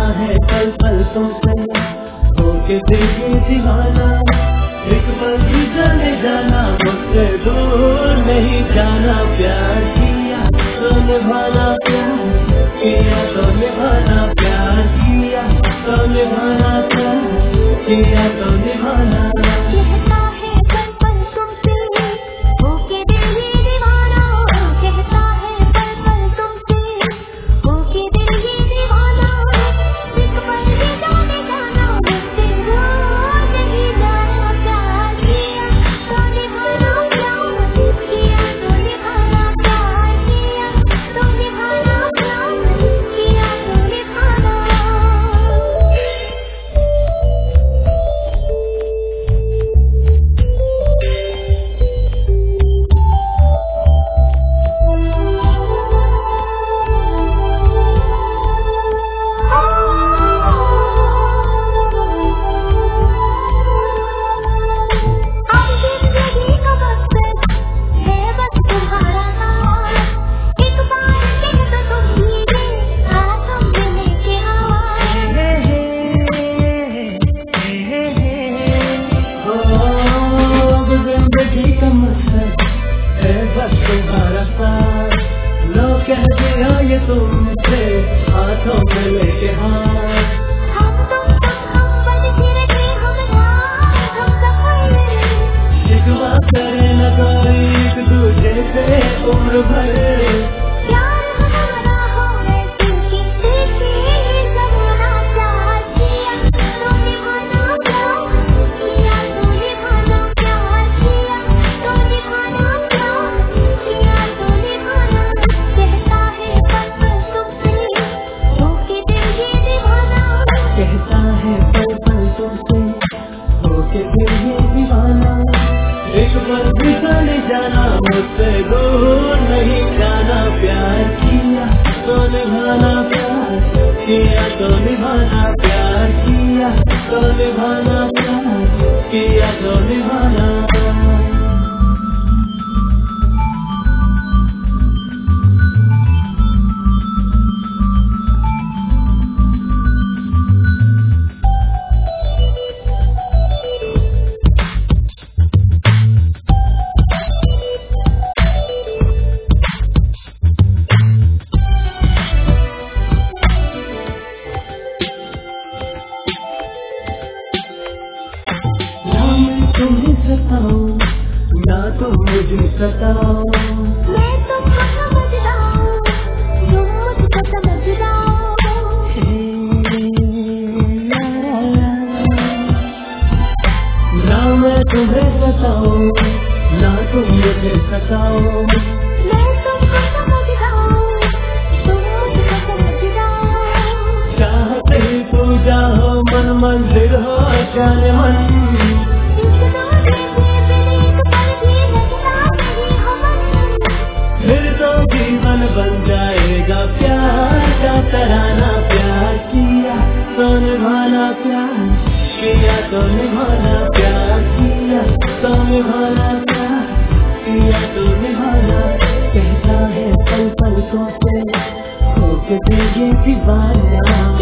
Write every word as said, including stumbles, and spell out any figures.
है पल पल तुमसे होके दिल की दीवाना, एक पल भी जाने जाना मुझसे दूर नहीं जाना। प्यार किया तो निभाना, प्यार किया तो निभाना, प्यार किया तो निभाना, प्यार किया तो निभाना। लो कह दिया ये तुमसे हाथों में लेके हाथ, हम तुम तुम हम बन फिर के हम रात हम सफर, शिकवा करे न कोई एक दूजे से उम्र भर। प्यार हमारा हो वैसे किसी की जमाना, प्यार किया तो निभाना, प्यार किया तो निभाना, प्यार किया तो निभाना, प्यार किया तो निभाना। कहता है पल पल तुमसे होके दिल ये दीवाना, कहता है पल पल तुमसे होके दिल ये दीवाना, एक पल भी जाने जाना मुझसे दूर नहीं जाना। प्यार किया तो निभाना, प्यार किया तो निभाना, प्यार किया तो निभाना, प्यार किया तो निभाना। तुम्हें सताओ ना तुम मुझे सताओ, मैं तुमको समझ जाऊं तुम मुझको समझ जाओ। ना मैं तुम्हें सताओ ना तुम मुझे सताओ, मैं तुमको समझ जाऊं तुम मुझको समझ जाओ। चाहते ही तू जाओ मन मंदिर हो जाने मन, जीवन बन जाएगा प्यार का तराना। प्यार किया तो निभाना, प्यार किया तो निभाना, प्यार किया तो निभाना, प्यार किया तो निभाना। कहता है पल पल तुमसे होके दिल ये दीवाना।